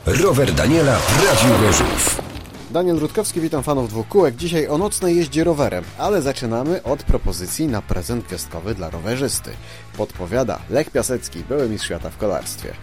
Rower Daniela w Radiu Gorzów. Daniel Rutkowski, witam fanów dwóch kółek. Dzisiaj o nocnej jeździe rowerem, ale zaczynamy od propozycji na prezent gwiazdkowy dla rowerzysty. Podpowiada Lech Piasecki, były mistrz świata w kolarstwie.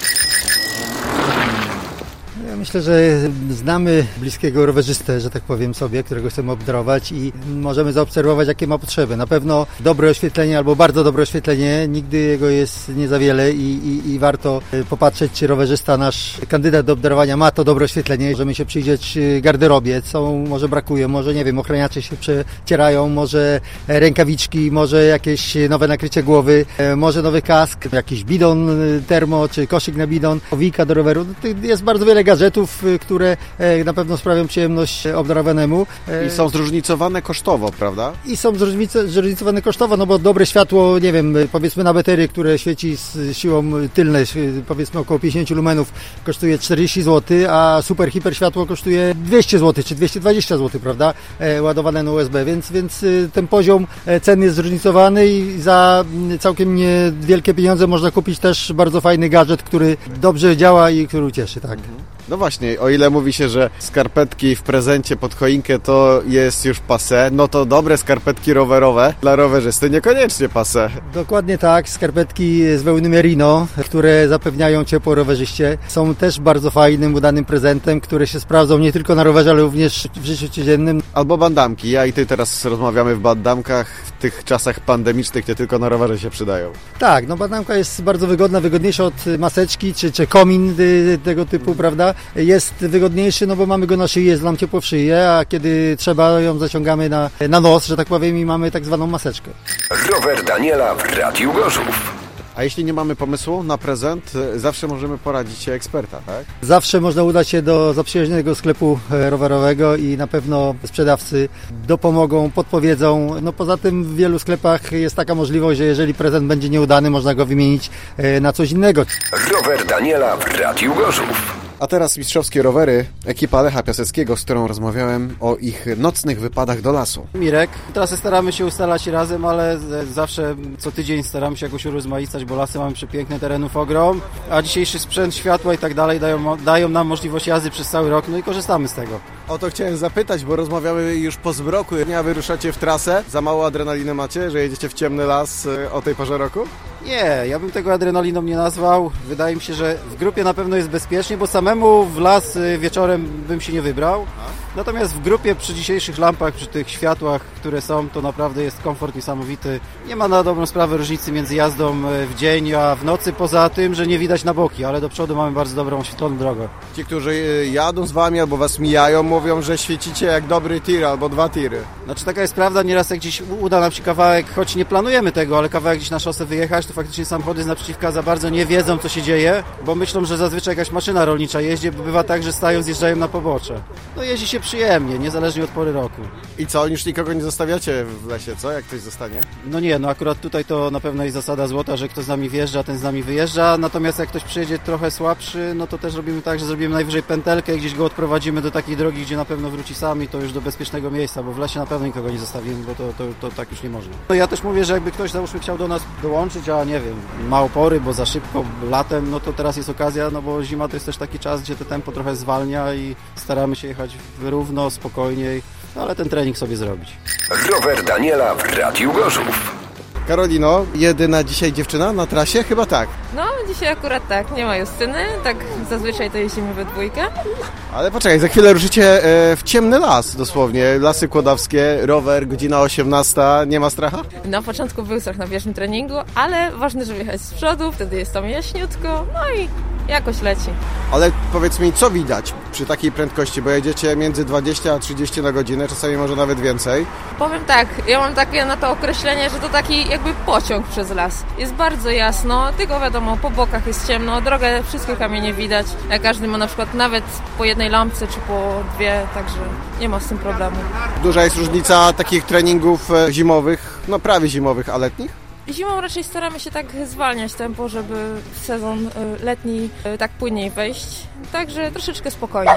Ja myślę, że znamy bliskiego rowerzystę, że tak powiem sobie, którego chcemy obdarować i możemy zaobserwować, jakie ma potrzeby. Na pewno dobre oświetlenie albo bardzo dobre oświetlenie, nigdy jego jest nie za wiele i warto popatrzeć, czy rowerzysta, nasz kandydat do obdarowania ma to dobre oświetlenie. Możemy się przyjrzeć garderobie, co może brakuje, może nie wiem, ochraniacze się przecierają, może rękawiczki, może jakieś nowe nakrycie głowy, może nowy kask, jakiś bidon termo, czy koszyk na bidon, owika do roweru. Jest bardzo wiele gadżetów, które na pewno sprawią przyjemność obdarowanemu. I są zróżnicowane kosztowo, prawda? I są zróżnicowane kosztowo, no bo dobre światło, nie wiem, powiedzmy na baterii, które świeci z siłą tylnej, powiedzmy około 50 lumenów, kosztuje 40 zł, a super hiper światło kosztuje 200 zł, czy 220 zł, prawda? Ładowane na USB, więc ten poziom cen jest zróżnicowany i za całkiem niewielkie pieniądze można kupić też bardzo fajny gadżet, który dobrze działa i który ucieszy, tak. No właśnie, o ile mówi się, że skarpetki w prezencie pod choinkę to jest już passé, no to dobre skarpetki rowerowe dla rowerzysty niekoniecznie passé. Dokładnie tak, skarpetki z wełny merino, które zapewniają ciepło rowerzyście, są też bardzo fajnym, udanym prezentem, które się sprawdzą nie tylko na rowerze, ale również w życiu codziennym. Albo bandamki, ja i ty teraz rozmawiamy w bandamkach, w tych czasach pandemicznych nie tylko na rowerze się przydają. Tak, no bandamka jest bardzo wygodna, wygodniejsza od maseczki czy komin tego typu, prawda? Jest wygodniejszy, no bo mamy go na szyi, jest nam ciepło w szyję, a kiedy trzeba, ją zaciągamy na nos, że tak powiem, i mamy tak zwaną maseczkę. Rower Daniela w Radiu Gorzów. A jeśli nie mamy pomysłu na prezent, zawsze możemy poradzić się eksperta, tak? Zawsze można udać się do zaprzyjaźnionego sklepu rowerowego i na pewno sprzedawcy dopomogą, podpowiedzą. No poza tym w wielu sklepach jest taka możliwość, że jeżeli prezent będzie nieudany, można go wymienić na coś innego. Rower Daniela w Radiu Gorzów. A teraz mistrzowskie rowery, ekipa Lecha Piaseckiego, z którą rozmawiałem o ich nocnych wypadach do lasu. Mirek, trasy staramy się ustalać razem, ale zawsze co tydzień staramy się jakoś urozmaicać, bo lasy mamy przepiękne, terenów ogrom, a dzisiejszy sprzęt, światła i tak dalej dają nam możliwość jazdy przez cały rok, no i korzystamy z tego. O to chciałem zapytać, bo rozmawiamy już po zmroku. A wyruszacie w trasę? Za mało adrenaliny macie, że jedziecie w ciemny las o tej porze roku? Nie, ja bym tego adrenaliną nie nazwał. Wydaje mi się, że w grupie na pewno jest bezpiecznie, bo samemu w las wieczorem bym się nie wybrał. Natomiast w grupie przy dzisiejszych lampach, przy tych światłach, które są, to naprawdę jest komfort niesamowity. Nie ma na dobrą sprawę różnicy między jazdą w dzień a w nocy, poza tym, że nie widać na boki, ale do przodu mamy bardzo dobrą, oświetloną drogę. Ci, którzy jadą z wami albo was mijają, mówią, że świecicie jak dobry tir albo dwa tiry. Znaczy taka jest prawda, nieraz jak gdzieś uda nam się kawałek, choć nie planujemy tego, ale kawałek gdzieś na szosę wyjechać, to faktycznie samochody z naprzeciwka za bardzo nie wiedzą, co się dzieje, bo myślą, że zazwyczaj jakaś maszyna rolnicza jeździ, bo bywa tak, że stają, zjeżdżają na pobocze. No jeździ się przyjemnie, niezależnie od pory roku. I co, już nikogo nie zostawiacie w lesie, co? Jak ktoś zostanie? No nie, no akurat tutaj to na pewno jest zasada złota, że kto z nami wjeżdża, ten z nami wyjeżdża, natomiast jak ktoś przyjedzie trochę słabszy, no to też robimy tak, że zrobimy najwyżej pętelkę i gdzieś go odprowadzimy do takiej drogi, gdzie na pewno wróci sami, to już do bezpiecznego miejsca, bo w lesie na pewno nikogo nie zostawimy, bo to tak już nie można. No ja też mówię, że jakby ktoś załóżmy chciał do nas dołączyć, a nie wiem, ma opory, bo za szybko latem, no to teraz jest okazja, no bo zima to jest też taki czas, gdzie to tempo trochę zwalnia i staramy się jechać równo, spokojniej, no ale ten trening sobie zrobić. Rower Daniela w Radiu Gorzów. Karolino, jedyna dzisiaj dziewczyna na trasie? Chyba tak. No, dzisiaj akurat tak, nie ma Justyny, tak zazwyczaj to jeździmy we dwójkę. Ale poczekaj, za chwilę ruszycie w ciemny las dosłownie, Lasy Kłodawskie, rower, godzina 18, nie ma stracha? Na początku był strach na pierwszym treningu, ale ważne, żeby jechać z przodu, wtedy jest tam jaśniutko, no i jakoś leci. Ale powiedz mi, co widać przy takiej prędkości, bo jedziecie między 20 a 30 na godzinę, czasami może nawet więcej. Powiem tak, ja mam takie na to określenie, że to taki jakby pociąg przez las. Jest bardzo jasno, tylko wiadomo, po bokach jest ciemno, drogę, wszystkie kamienie widać. Każdy ma na przykład nawet po jednej lampce czy po dwie, także nie ma z tym problemu. Duża jest różnica takich treningów zimowych, no prawie zimowych, a letnich? Zimą raczej staramy się tak zwalniać tempo, żeby w sezon letni tak płynniej wejść, także troszeczkę spokojniej.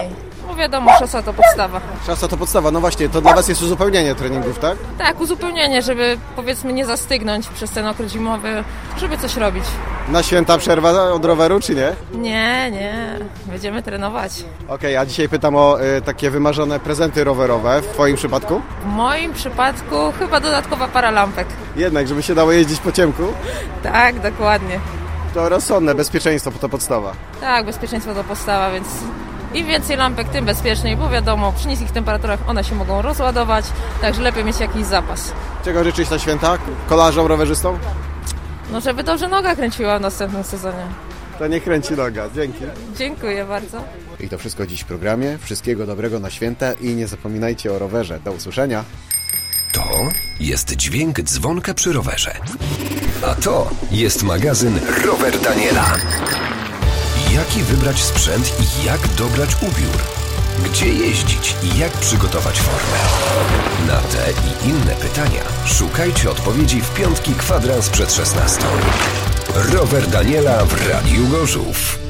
Bo wiadomo, szosą to podstawa. Szosą to podstawa, no właśnie, to dla Was jest uzupełnienie treningów, tak? Tak, uzupełnienie, żeby powiedzmy nie zastygnąć przez ten okres zimowy, żeby coś robić. Na święta przerwa od roweru, czy nie? Nie, będziemy trenować. Okej, a dzisiaj pytam o takie wymarzone prezenty rowerowe w Twoim przypadku? W moim przypadku chyba dodatkowa para lampek. Jednak, żeby się dało jeździć po ciemku? Tak, dokładnie. To rozsądne, bezpieczeństwo to podstawa. Tak, bezpieczeństwo to podstawa, więc im więcej lampek, tym bezpieczniej, bo wiadomo, przy niskich temperaturach one się mogą rozładować, także lepiej mieć jakiś zapas. Czego życzyć na święta kolarzom, rowerzystom? No, żeby dobrze noga kręciła w następnym sezonie. To nie kręci noga, dzięki. Dziękuję bardzo. I to wszystko dziś w programie. Wszystkiego dobrego na święta i nie zapominajcie o rowerze. Do usłyszenia. To jest dźwięk dzwonka przy rowerze. A to jest magazyn Rower Daniela. Jaki wybrać sprzęt i jak dobrać ubiór? Gdzie jeździć i jak przygotować formę? Na te i inne pytania szukajcie odpowiedzi w piątki kwadrans przed 16. Rower Daniela w Radiu Gorzów.